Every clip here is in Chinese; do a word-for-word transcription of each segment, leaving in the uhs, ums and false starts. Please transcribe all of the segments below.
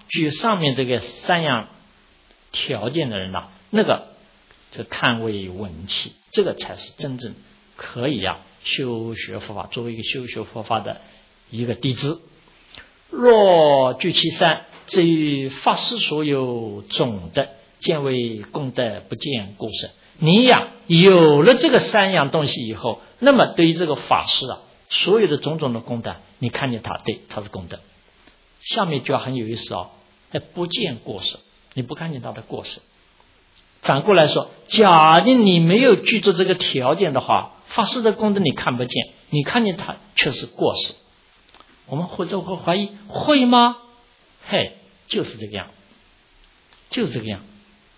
举上面这个三样条件的人呐、啊，那个这看为文气，这个才是真正可以啊修学佛法，作为一个修学佛法的一个弟子。若具其三，至于法师所有总的，见为功德，不见过失。你呀有了这个三样东西以后，那么对于这个法师啊，所有的种种的功德，你看见他，对，他是功德。下面就很有意思哦，不见过失，你不看见他的过失。反过来说，假定你没有具足这个条件的话，法师的功德你看不见，你看见他却是过失。我们或者会怀疑，会吗？嘿，就是这个样，就是这个样。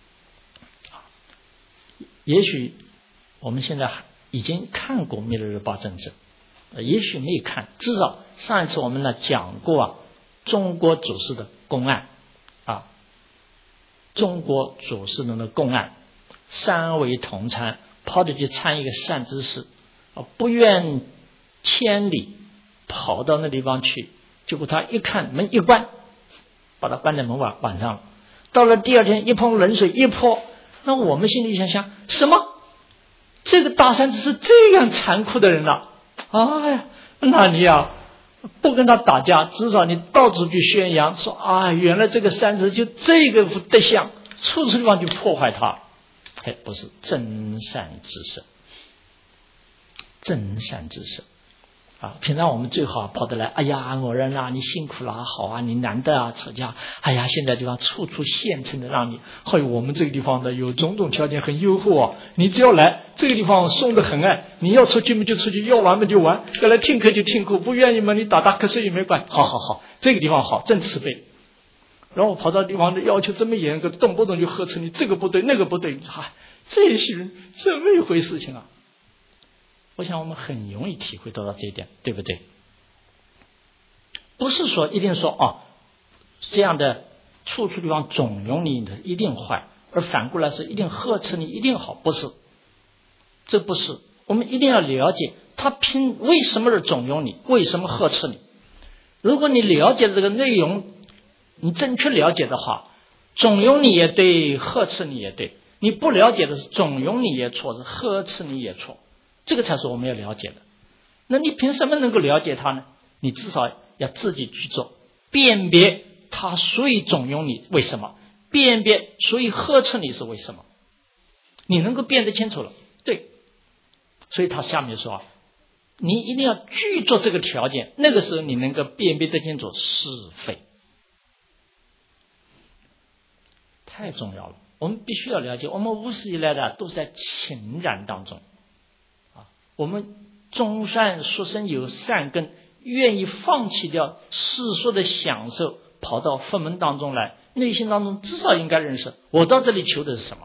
也许我们现在已经看过弥勒日报政治，也许没看，至少上一次我们呢讲过啊，中国祖师的公案啊，中国祖师的那公案，三位同参跑着去参一个善知识，不愿千里跑到那地方去，结果他一看门一关，把他关在门外晚上，到了第二天一碰冷水一泼，那我们心里想想，什么这个大善知识这样残酷的人了、啊、哎呀，那你啊不跟他打架，至少你到处去宣扬说啊，原来这个善知识就这个德相，处处地方去破坏他。哎，不是真善知识，真善知识啊！平常我们最好跑得来，哎呀，某人啊，你辛苦了，好啊，你难得啊，出家，哎呀，现在地方处处现成的让你，还有我们这个地方的有种种条件很优厚啊，你只要来这个地方松得很哎，你要出去嘛就出去，要玩嘛就玩，要来听课就听课，不愿意嘛你打打瞌睡也没关系，好好好，这个地方好，真慈悲。然后跑到地方的要求这么严格，动不动就呵斥你这个不对那个不对，嗨，这些人这么一回事情啊！我想我们很容易体会得到这一点，对不对？不是说一定说哦，这样的处处地方总容你的一定坏，而反过来是一定呵斥你一定好，不是，这不是。我们一定要了解他凭为什么而总容你，为什么呵斥你。如果你了解这个内容，你正确了解的话，总容你也对，呵斥你也对。你不了解的是总容你也错，是呵斥你也错，这个才是我们要了解的。那你凭什么能够了解它呢？你至少要自己去做辨别，他所以总容你为什么，辨别所以呵斥你是为什么，你能够辨得清楚了，对。所以他下面说，你一定要具足这个条件，那个时候你能够辨别得清楚是非，太重要了。我们必须要了解，我们无始以来的都是在情染当中啊。我们总算出生有善根，愿意放弃掉世俗的享受，跑到佛门当中来，内心当中至少应该认识，我到这里求的是什么？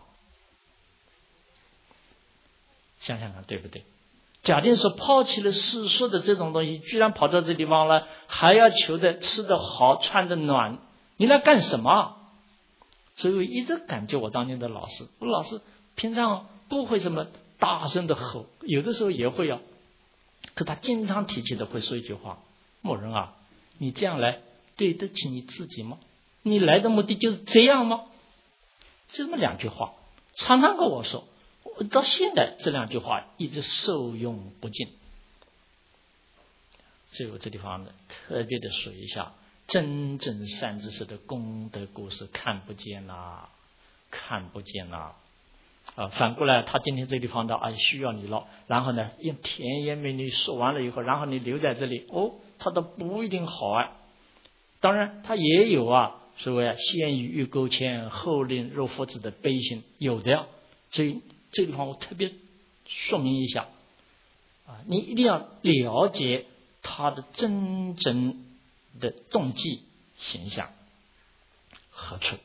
想想看，对不对？假定说抛弃了世俗的这种东西，居然跑到这地方来，还要求的吃得好，穿得暖，你来干什么？所以我一直感觉我当年的老师，我老师平常不会这么大声的吼，有的时候也会啊，可他经常提起的会说一句话：某人啊，你这样来对得起你自己吗？你来的目的就是这样吗？就这么两句话，常常跟我说，我到现在这两句话一直受用不尽。所以我这地方呢特别的说一下，真正善知识的功德故事看不见啦，看不见啦。啊，反过来他今天这地方的啊需要你了，然后呢用甜言蜜语说完了以后，然后你留在这里，哦，他都不一定好啊。当然他也有啊，所谓啊先于欲钩牵，后令入佛子的悲心，有的呀。所以这个地方我特别说明一下啊，你一定要了解他的真正的动机形象何处。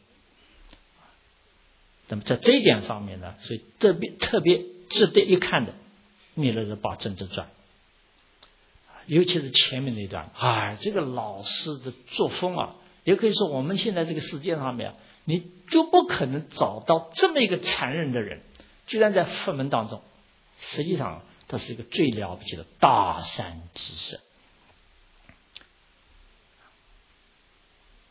那么在这一点方面呢，所以特别特别值得一看的《弥勒日报政治传》，尤其是前面那段，哎，这个老师的作风啊，也可以说我们现在这个世界上面，你就不可能找到这么一个残忍的人，居然在佛门当中，实际上他是一个最了不起的大善知识。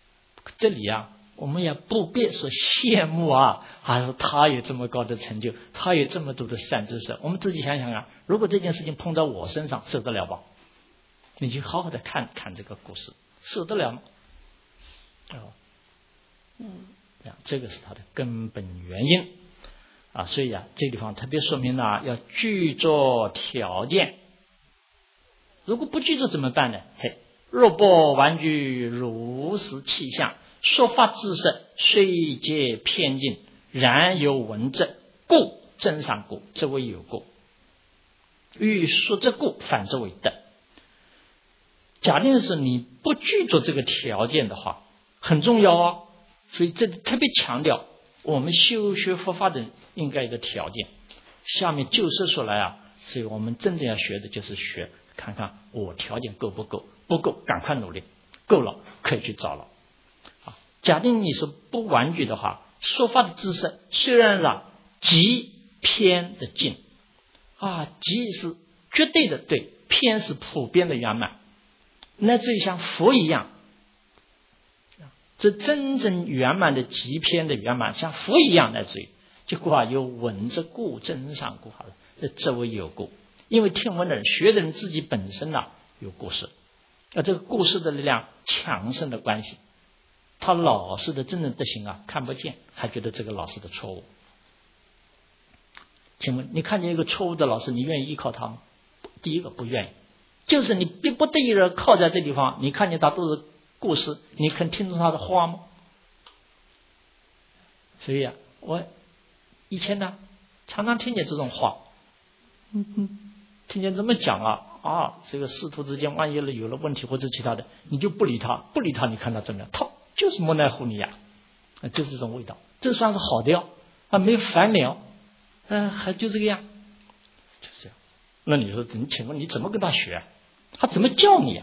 这里啊，我们也不必说羡慕啊，还是他有这么高的成就，他有这么多的善知识。我们自己想想啊，如果这件事情碰到我身上，受得了吧？你就好好的看看这个故事，受得了吗？哦，嗯，这个是它的根本原因啊。所以啊，这个地方特别说明了要具足条件。如果不具足怎么办呢？嘿，若不完具如实气象，说法知识虽皆偏尽，然有闻者，故真上故，则为有故；欲说之故，反则为德。假定是你不具足这个条件的话，很重要啊。所以这特别强调我们修学佛法的应该有的条件。下面就是说来啊，所以我们真正要学的就是学看看我条件够不够，不够赶快努力，够了可以去找了。啊，假定你是不完具的话，说法的知识虽然是极偏的尽啊，极是绝对的对，偏是普遍的圆满，乃至于像佛一样，这真正圆满的极偏的圆满，像佛一样，乃至于结果啊，有闻之故，真上故，好了，这为有故。因为听闻的人、学的人自己本身呢、啊、有故事，而这个故事的力量强盛的关系，他老师的真正德行啊看不见，还觉得这个老师的错误。请问你看见一个错误的老师，你愿意依靠他吗？第一个不愿意，就是你逼不得已的靠在这地方，你看见他都是故事，你肯听从他的话吗？所以啊，我以前呢常常听见这种话，嗯嗯。听见这么讲啊啊，这个师徒之间万一有了问题或者其他的，你就不理他，不理他，你看他怎么样？他就是莫奈乎你呀、啊，就是这种味道。这算是好的哟，啊，没有烦恼，嗯、呃，还就这个样，就这样。那你说，你请问你怎么跟他学？他怎么教你啊？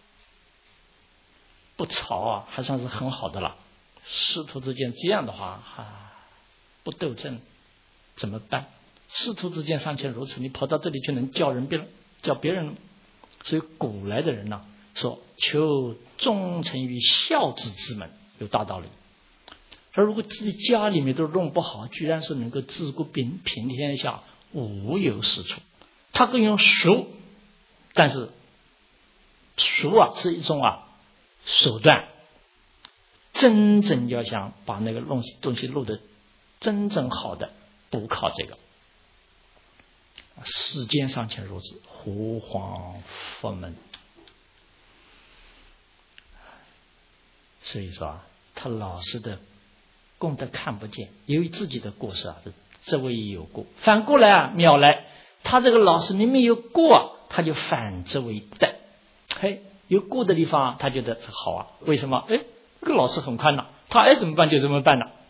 不吵啊，还算是很好的了。师徒之间这样的话啊，不斗争怎么办？师徒之间尚且如此，你跑到这里去能教人别人教别人？所以古来的人呢、啊、说求忠诚于孝子之门，有大道理。而如果自己家里面都弄不好，居然是能够自古平平天下，无有是处。他可以用术，但是术啊是一种啊手段，真正要想把那个弄东西弄得真正好的，不靠这个。世间尚且如此，何况佛门？所以说啊，他老师的功德看不见，由于自己的过失啊，这位有过。反过来啊，妙来，他这个老师明明有过，他就反之为德。嘿，有过的地方，他觉得好啊。为什么？哎，这个老师很宽呐，他爱怎么办就怎么办了，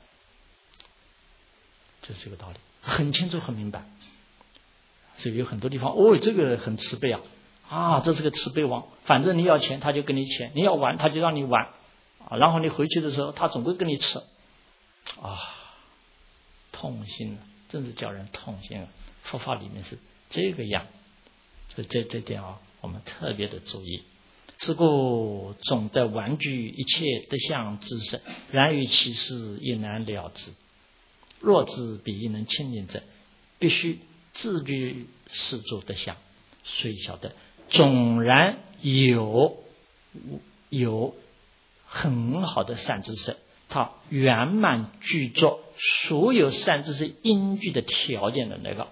就是这个道理，很清楚很明白。所以有很多地方，哦，这个很慈悲啊，啊，这是个慈悲王，反正你要钱他就给你钱，你要玩他就让你玩，啊，然后你回去的时候他总归跟你吃，啊，痛心了，真是叫人痛心了。佛法里面是这个样，所以这这点啊，我们特别的注意。是故总得玩具一切德相之身，然于其事亦难了之。若知彼亦能亲近者，必须自具世诸德相，所以晓得纵然有有很好的善知识，他圆满具足所有善知识应具的条件的那个，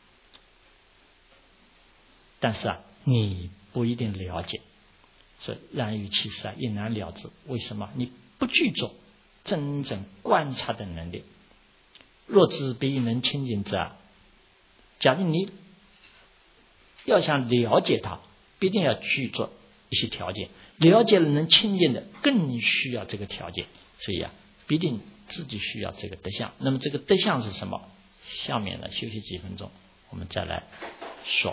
但是啊，你不一定了解，所以然于其事啊，亦难了之。为什么？你不具足真正观察的能力。若知彼亦能亲近者，假如你要想了解他，必定要具足一些条件，了解了能亲近的，更需要这个条件，所以啊，必定自己需要这个德相。那么这个德相是什么？下面呢，休息几分钟，我们再来说。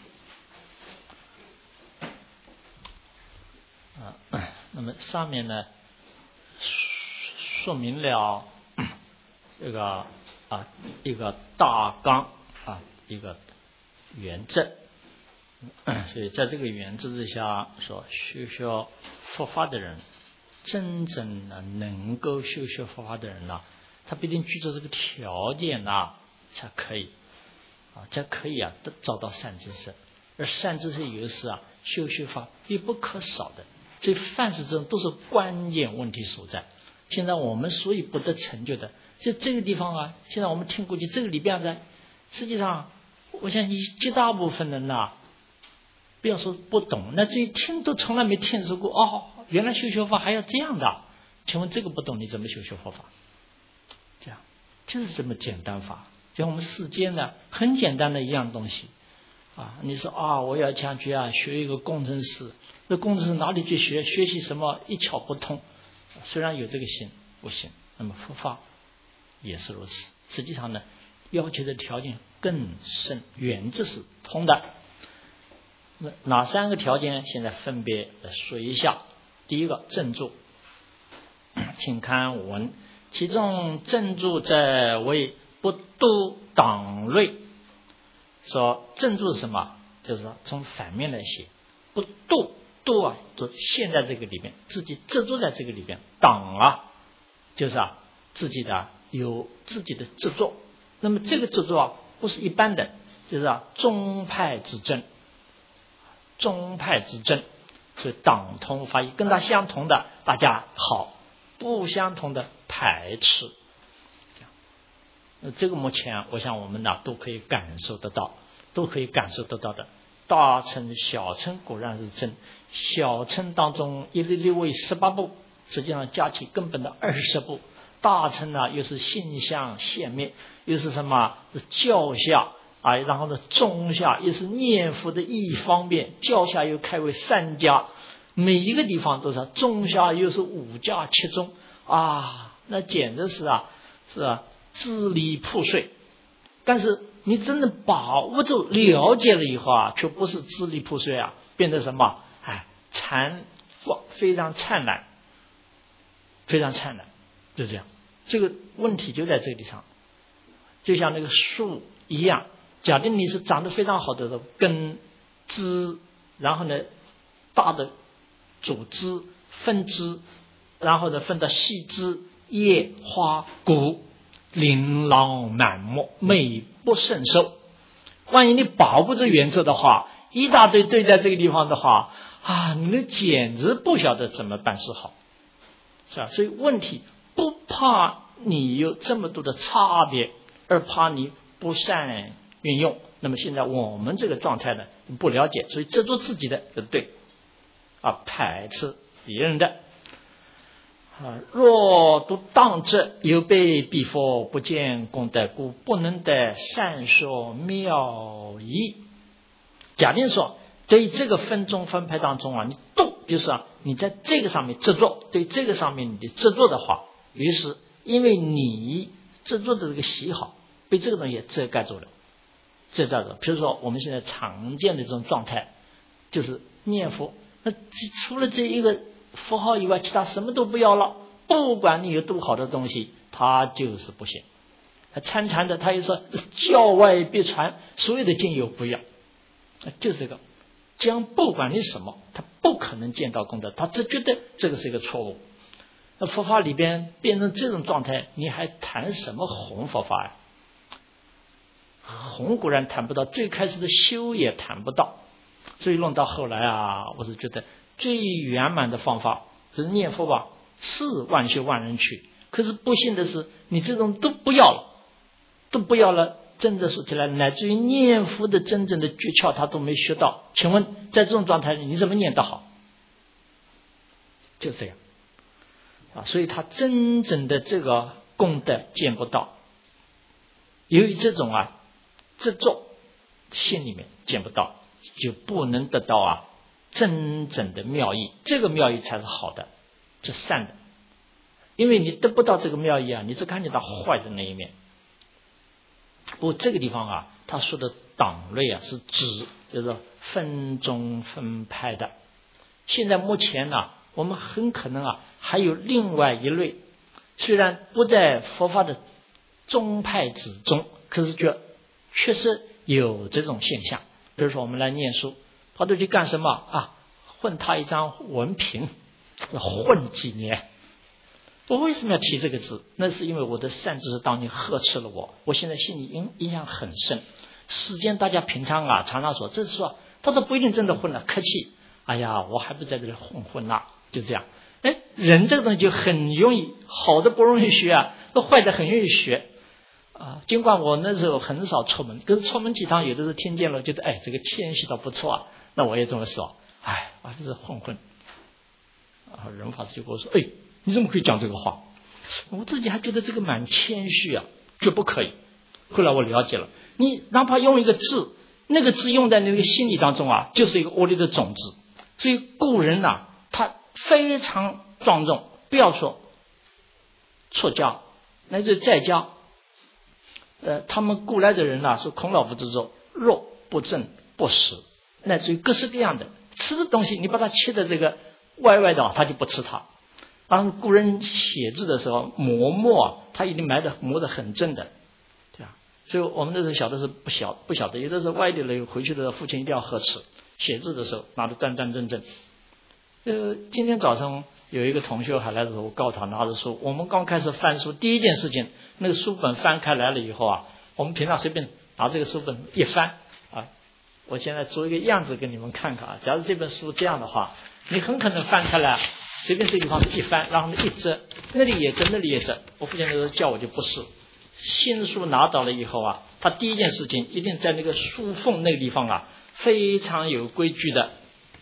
啊，那么上面呢，说明了这个啊一个大纲啊一个原则，所以在这个原则之下，说学学佛法的人真正的能够修学佛法的人呢、啊，他必定具足这个条件啊，才可以啊，才可以啊，找到善知识。而善知识有时啊，修学法必不可少的。这凡是这种都是关键问题所在。现在我们所以不得成就的，就这个地方啊，现在我们听过去这个里边的，实际上我相信绝大部分人呐、啊，不要说不懂，那这听都从来没听说过哦，原来修学法还要这样的。请问这个不懂你怎么修学佛法？这样就是这么简单法，就像我们世间的很简单的一样东西啊。你说啊，我要想去啊学一个工程师，那工程师哪里去学？学习什么一窍不通。虽然有这个心不行，那么佛法也是如此。实际上呢，要求的条件更深，原则是通的。那哪三个条件？现在分别说一下。第一个正住，请看文，其中正住者为不堕党类。说正住是什么？就是说从反面来写，不堕堕啊，就陷在这个里面，自己执着在这个里边。党啊，就是啊自己的有自己的执着。那么这个执着啊，不是一般的，就是啊宗派之争，宗派之争。所以党同法异，跟他相同的大家好，不相同的排斥。这样，那这个目前我想我们呢都可以感受得到，都可以感受得到的。大乘小乘果然是真，小乘当中一律六位十八部，实际上加起根本的二十部。大乘呢又是性相现灭，又是什么教下啊，然后呢中下又是念佛的一方面，教下又开为三家，每一个地方都是中下又是五家七宗啊，那简直是啊是啊支离破碎。但是你真的把握住了解了以后啊，却不是支离破碎啊，变得什么哎灿非常灿烂，非常灿烂，就这样。这个问题就在这里上，就像那个树一样，假定你是长得非常好的根枝，然后呢大的组织分支，然后呢分到细枝叶花果，琳琅满目，美不胜收。万一你保不住原则的话，一大堆堆在这个地方的话啊，你们简直不晓得怎么办事好，是吧？所以问题不怕你有这么多的差别，而怕你不善运用。那么现在我们这个状态呢不了解，所以执着自己的就对啊，排斥别人的啊。若独当者，有被彼佛不见功德，故不能得善说妙义。假定说对这个分宗分派当中啊，你动就是啊，你在这个上面执着，对这个上面你的执着的话，于是因为你执着的这个喜好被这个东西遮盖住了，遮盖住。比如说我们现在常见的这种状态，就是念佛，那除了这一个符号以外，其他什么都不要了。不管你有多好的东西，它就是不行。他参禅的，他又说教外别传，所有的经由不要，就是这个。将不管你什么，他不可能见到功德，他只觉得这个是一个错误。那佛法里边变成这种状态，你还谈什么弘佛法呀？弘固然谈不到，最开始的修也谈不到。所以弄到后来啊，我是觉得最圆满的方法就是念佛吧，是万修万人去。可是不幸的是，你这种都不要了，都不要了。真的说起来，乃至于念佛的真正的诀窍他都没学到。请问在这种状态里你怎么念得好？就这样啊，所以他真正的这个功德见不到。由于这种啊执着心里面见不到，就不能得到啊真正的妙义。这个妙义才是好的，是善的。因为你得不到这个妙义啊，你只看见到坏的那一面。不过这个地方啊，他说的党类啊是指就是分宗分派的。现在目前呢、啊，我们很可能啊还有另外一类，虽然不在佛法的宗派之中，可是却确实有这种现象。比如说我们来念书，跑出去干什么啊？混他一张文凭混几年。我为什么要提这个字？那是因为我的善知识当年呵斥了我，我现在心里印印象很深。世间大家平常啊常常说，这是说他都不一定真的混了，客气。哎呀，我还不在这里混混呐，就这样。哎，人这个东西就很容易，好的不容易学啊，都坏的很容易学啊。尽管我那时候很少出门，可是出门几趟，有的时候听见了，觉得哎，这个谦虚倒不错啊，那我也这么说。哎，我就是混混。啊，仁法师就跟我说，哎，你怎么可以讲这个话？我自己还觉得这个蛮谦虚啊，绝不可以。后来我了解了，你哪怕用一个字，那个字用在那个心理当中啊，就是一个恶劣的种子。所以古人呐、啊，他非常庄重，不要说出家，乃至在家，呃，他们古来的人呐、啊，说孔老夫子说，肉不正不食，乃至于各式各样的吃的东西，你把它切的这个歪歪的，他就不吃它。当古人写字的时候，磨墨啊，他一定埋的磨得很正的，对吧？所以我们那时候小的时候不晓不晓得，有的时候外地了回去的父亲一定要呵斥，写字的时候拿得端端正正。呃，今天早上有一个同学还来的时候，我告诉他拿着书，我们刚开始翻书，第一件事情，那个书本翻开来了以后啊，我们平常随便拿这个书本一翻啊，我现在做一个样子给你们看看啊。假如这本书这样的话，你很可能翻开来，随便这个地方一翻，然后一折，那里也折，那里也折。我父亲那时候叫我就不是，新书拿到了以后啊，他第一件事情一定在那个书缝那个地方啊，非常有规矩的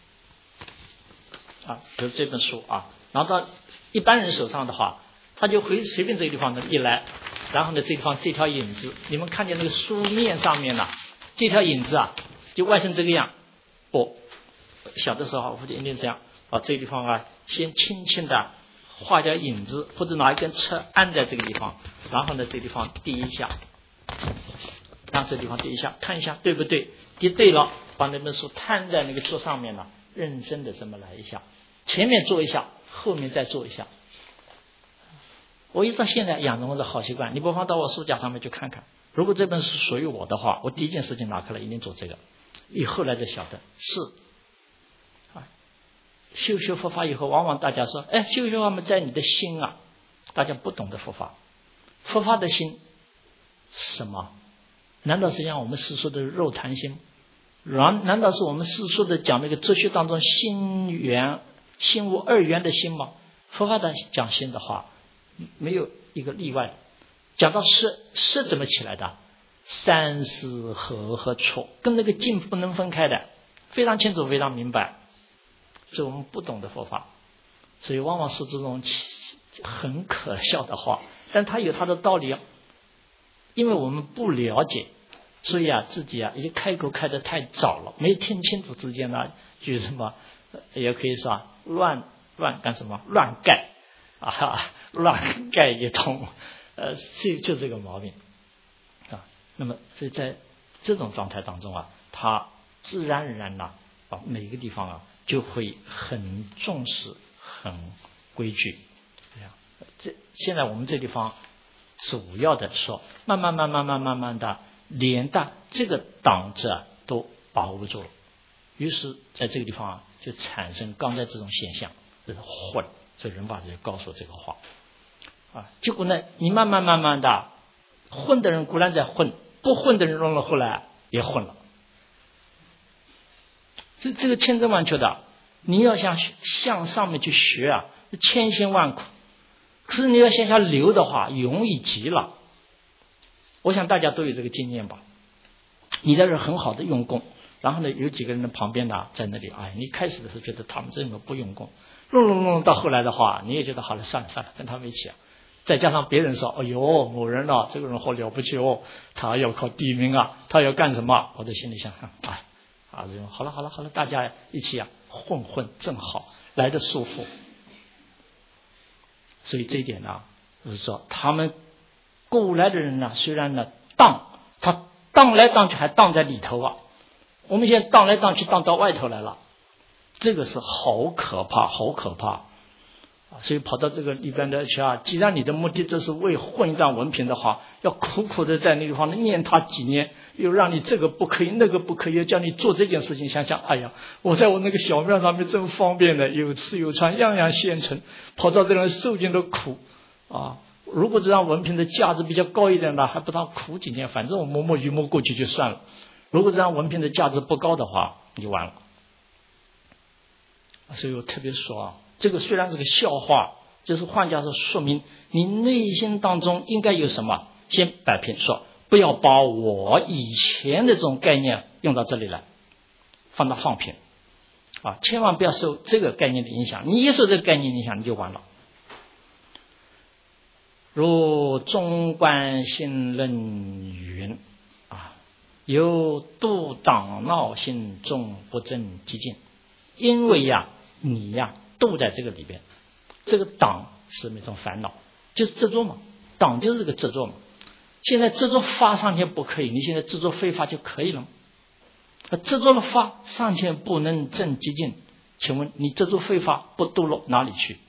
啊，比如这本书啊，然后到一般人手上的话，他就会随便这个地方呢一来，然后呢这地方这条影子，你们看见那个书面上面呢，这条影子啊，就外成这个样。哦，小的时候我父亲一定这样，把这个地方啊，先轻轻的画点影子，或者拿一根尺按在这个地方，然后呢这个地方滴一下，让这个地方滴一下，看一下对不对？滴对了，把那本书摊在那个桌上面呢，认真的这么来一下，前面做一下，后面再做一下。我一直到现在养成我的好习惯，你不妨到我书架上面去看看。如果这本书属于我的话，我第一件事情拿开来一定做这个。以后来才晓得是啊，修修佛法以后，往往大家说，哎，修修法嘛，在你的心啊，大家不懂得佛法。佛法的心是什么？难道是像我们世俗的肉谈心？难难道是我们世俗的讲那个哲学当中心缘心无二缘的心吗？佛法的讲心的话，没有一个例外的。讲到识，识怎么起来的？三思合和错，跟那个境不能分开的，非常清楚，非常明白。所以我们不懂得佛法，所以往往是这种很可笑的话，但它有它的道理啊。因为我们不了解，所以啊自己啊一开口开得太早了，没听清楚之间呢，就什么也可以说啊乱乱干什么乱盖啊，乱盖一通，呃，就就这个毛病啊。那么所以在这种状态当中啊，他自然而然呢啊每个地方啊就会很重视、很规矩。这样，这现在我们这地方主要的说，慢慢慢慢慢慢慢的，连带这个档次啊都把握不住了，于是在这个地方啊就产生刚才这种现象，这是混。所以人法师就告诉我这个话啊，结果呢，你慢慢慢慢的，混的人固然在混，不混的人弄了后来也混了。这这个千真万确的，你要想向上面去学啊，千辛万苦。可是你要向下流的话，容易极了。我想大家都有这个经验吧。你在这很好的用功，然后呢，有几个人的旁边呢，在那里，哎，你开始的时候觉得他们这个不用功，弄弄弄到后来的话，你也觉得好了，算了算了，跟他们一起啊。再加上别人说，哎呦，某人啊，这个人好了不起哦，他要考第一名啊，他要干什么？我在心里想，哎，啊，这种好了好了好了，大家一起啊混混正好，来的舒服。所以这一点呢，就是说他们过来的人呢，虽然呢荡，他荡来荡去还荡在里头啊。我们现在荡来荡去荡到外头来了，这个是好可怕，好可怕啊！所以跑到这个里边的去啊，既然你的目的这是为混一张文凭的话，要苦苦的在那地方念他几年， 又让你这个不可以那个不可以，又叫你做这件事情，想想哎呀，我在我那个小庙上面真方便的，有吃有穿，样样现成，跑到这里受尽了苦啊！如果这张文凭的价值比较高一点的，还不当苦几年，反正我摸摸鱼摸过去就算了。如果这张文凭的价值不高的话，你就完了。所以我特别说啊，这个虽然是个笑话，就是换句话说，说明你内心当中应该有什么，先摆平，说不要把我以前的这种概念用到这里来，放到放平啊，千万不要受这个概念的影响。你一受这个概念影响，你就完了。如中观心论云啊，有度党闹心中不正激进。因为呀，你呀都在这个里边，这个党是那种烦恼，就是执着嘛，党就是这个执着嘛。现在执着法上天不可以，你现在执着非法就可以了吗？执着了法尚且不能正激进，请问你执着非法不堕落哪里去？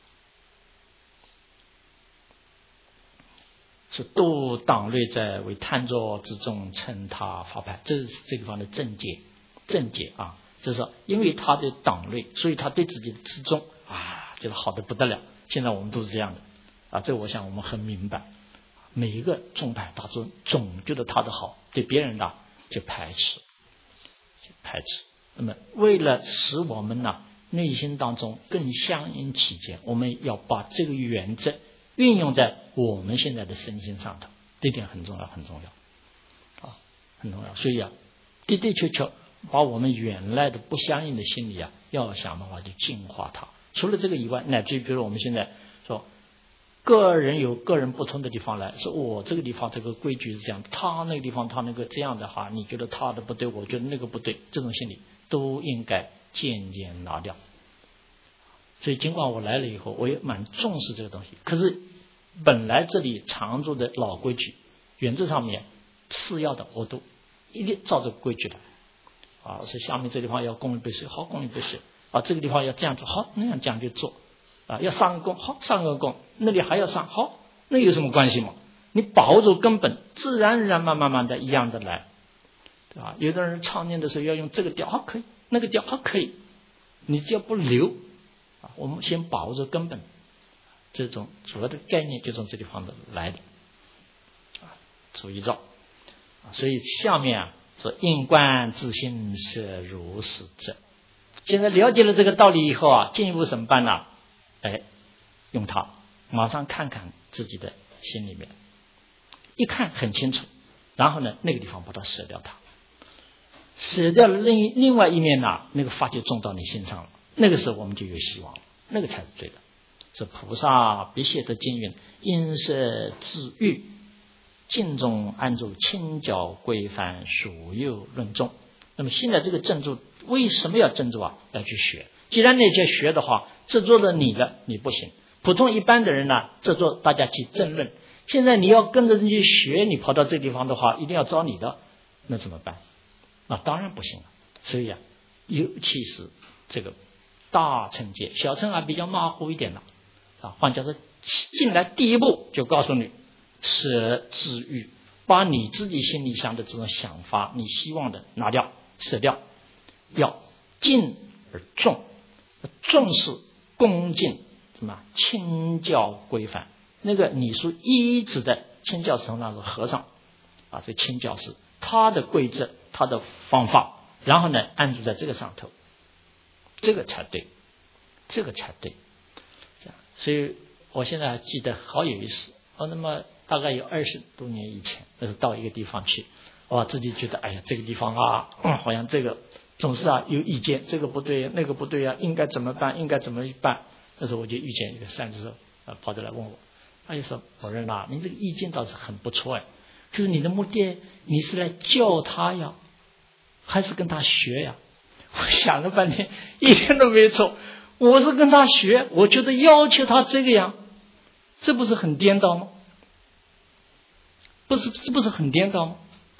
是度党类在为贪着之中称他法派，这是这个地方的正解，正解啊。就是说因为他的党类，所以他对自己的自重啊，就是好的不得了。现在我们都是这样的啊，这我想我们很明白。每一个宗派大众总觉得他的好，对别人呢就排斥，就排斥。那么为了使我们呢内心当中更相应起见，我们要把这个原则运用在我们现在的身心上头，这点很重要，很重要啊，很重要。所以啊，的的确确。把我们原来的不相应的心理啊，要想办法去净化它。除了这个以外，乃至于比如我们现在说，个人有个人不同的地方来，说我这个地方这个规矩是这样，他那个地方他那个这样的话，你觉得他的不对，我觉得那个不对，这种心理都应该渐渐拿掉。所以尽管我来了以后，我也蛮重视这个东西，可是本来这里常住的老规矩，原则上面次要的我都一定照这个规矩来。啊，是下面这地方要供一杯水，好供一杯水啊，这个地方要这样做，好那样这样就做啊，要上个供，好上个供，那里还要上，好那有什么关系嘛？你把握住根本，自然而然慢慢慢的一样的来，对吧？有的人唱念的时候要用这个调，好可以，那个调好可以，你只要不留啊，我们先把握住根本，这种主要的概念就从这地方的来的啊，注意照啊，所以下面啊。说应观自性是如是者。现在了解了这个道理以后啊，进一步怎么办呢？哎，用它马上看看自己的心里面，一看很清楚，然后呢，那个地方把它舍掉它，舍掉了另另外一面呢，那个法就种到你心上了。那个时候我们就有希望了，那个才是对的。是菩萨必谢的经云：因舍自欲。净中安住清教规范属有论众。那么现在这个正住为什么要正住啊？要去学。既然那些学的话，这做了你的你不行，普通一般的人呢，这做大家去争论。现在你要跟着人去学，你跑到这个地方的话，一定要招你的，那怎么办？啊，当然不行了。所以啊，尤其是这个大乘界，小乘啊比较马虎一点了啊。换句话说，进来第一步就告诉你。舍自欲，把你自己心里想的这种想法，你希望的拿掉，舍掉，要敬而重，重视恭敬什么清教规范。那个你说一指的清教是那是和尚啊，这清教是他的规则，他的方法，然后呢安住在这个上头，这个才对，这个才对。这样，所以我现在还记得好有意思哦，那么。大概有二十多年以前，那是到一个地方去，哇，自己觉得哎呀，这个地方啊，嗯、好像这个总是啊有意见，这个不对，那个不对啊，应该怎么办？应该怎么办？那时候我就遇见一个善知识啊，跑着来问我，他就说：“某人呐，你这个意见倒是很不错哎，可是你的目的你是来教他呀，还是跟他学呀？”我想了半天，一点都没错，我是跟他学，我觉得要求他这个样，这不是很颠倒吗？不是，这不是很颠倒吗？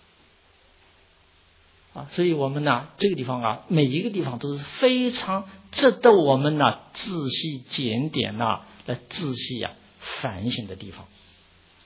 啊，所以我们呢，这个地方啊，每一个地方都是非常值得我们呢仔细检点呐、啊，来仔细呀、啊、反省的地方。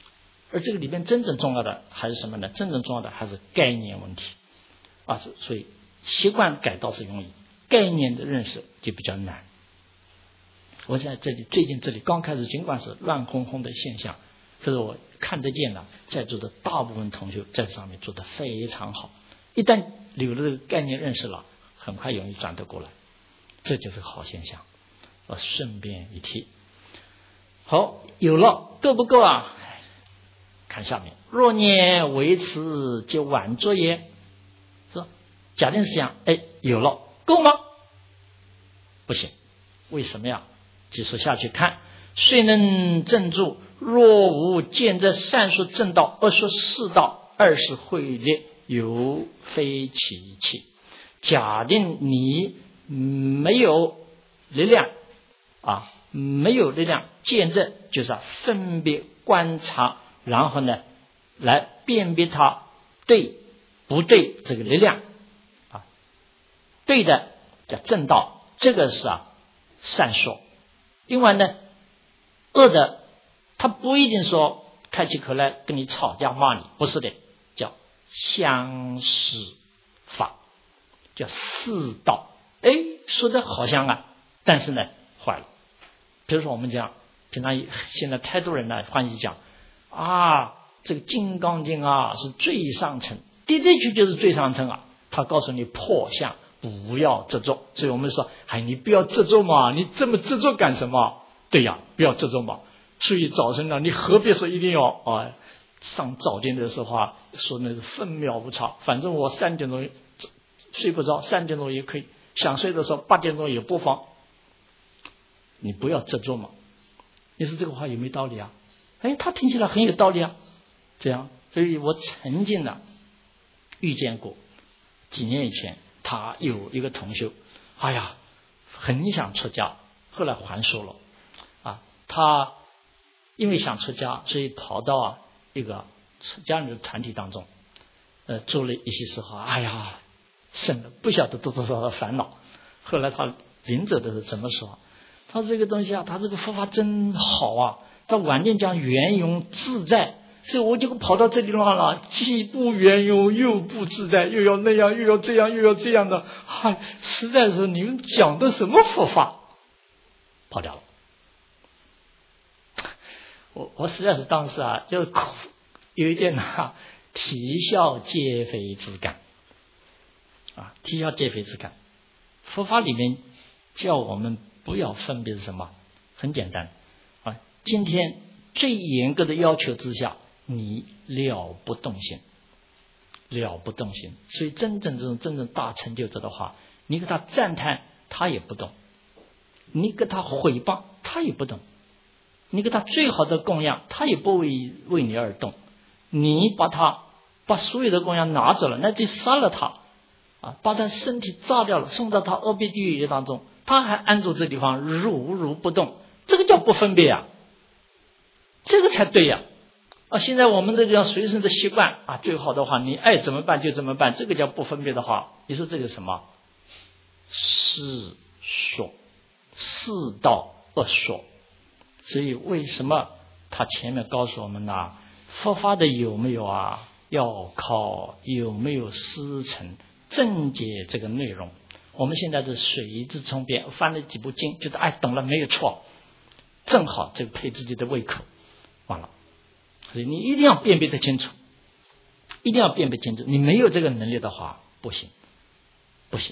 而这个里面真正重要的还是什么呢？真正重要的还是概念问题啊，所以习惯改倒是容易，概念的认识就比较难。我在这里最近这里刚开始，尽管是乱哄哄的现象，可是我看得见了，在座的大部分同学在上面做得非常好。一旦有了这个概念认识了，很快容易转得过来，这就是好现象。我顺便一提，好，有了够不够啊？看下面，若念为此就晚作也，是吧？假定是这样，哎，有了，够吗？不行，为什么呀？继续下去看，虽能正住，若无见这善说正道，恶说是道，二是会列，犹非其气。假定你没有力量啊，没有力量见证，就是啊分别观察，然后呢来辨别它对不对，这个力量啊，对的叫正道，这个是啊善说。另外呢，恶的他不一定说开起口来跟你吵架骂你，不是的，叫相似法，叫四道。哎，说的好像啊，但是呢坏了。比如说我们讲平常现在太多人呢欢喜讲啊，这个金刚经啊是最上乘，的的确确是最上乘啊，他告诉你破相，不要执着。所以我们说，哎，你不要执着嘛，你这么执着干什么？对呀，不要执着嘛。所以早晨呢，你何必说一定要啊？上早间的时候啊，说那是分秒不差，反正我三点钟睡不着，三点钟也可以，想睡的时候八点钟也不妨。你不要执着嘛。你说这个话有没有道理啊？哎，他听起来很有道理啊。这样，所以我曾经呢遇见过，几年以前，他有一个同修，哎呀，很想出家，后来还俗了啊。他因为想出家，所以跑到啊一个出家人的团体当中，呃，做了一些时候，哎呀，生了不晓得多多少少烦恼。后来他临走的时候怎么说？他这个东西啊，他这个佛法真好啊，他晚年讲圆融自在，所以我就跑到这地方了，既不圆融又不自在，又要那样又要这样又要这样的，嗨，实在是你们讲的什么佛法？跑掉了。我我实在是当时啊，就有一点啊，啼笑皆非之感啊，啼笑皆非之感。佛法里面叫我们不要分别是什么，很简单啊。今天最严格的要求之下，你了不动心，了不动心。所以真正这种真正大成就者的话，你给他赞叹，他也不动；你给他毁谤，他也不动；你给他最好的供养，他也不为为你而动。你把他把所有的供养拿走了，那就杀了他啊，把他身体炸掉了，送到他阿鼻地狱当中，他还安住这地方如如不动，这个叫不分别啊，这个才对呀啊！现在我们这个叫随身的习惯啊，最好的话你爱怎么办就怎么办，这个叫不分别的话，你说这个什么？是说是道恶说。所以为什么他前面告诉我们呢？佛法的有没有啊？要靠有没有师承正解这个内容。我们现在是随之冲边，翻了几部经，觉得哎懂了没有错，正好这个配自己的胃口，完了。所以你一定要辨别得清楚，一定要辨别清楚。你没有这个能力的话，不行，不行。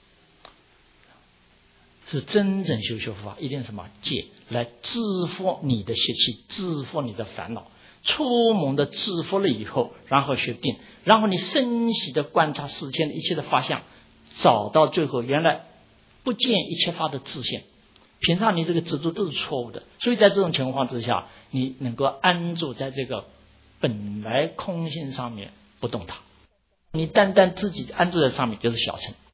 是真正修修佛法，一定什么戒来制服你的习气，制服你的烦恼。初蒙的制服了以后，然后学定，然后你深细的观察世间的一切的法相，找到最后原来不见一切法的自现。平常你这个执着都是错误的，所以在这种情况之下，你能够安住在这个本来空性上面不动它。你单单自己安住在上面就是小乘。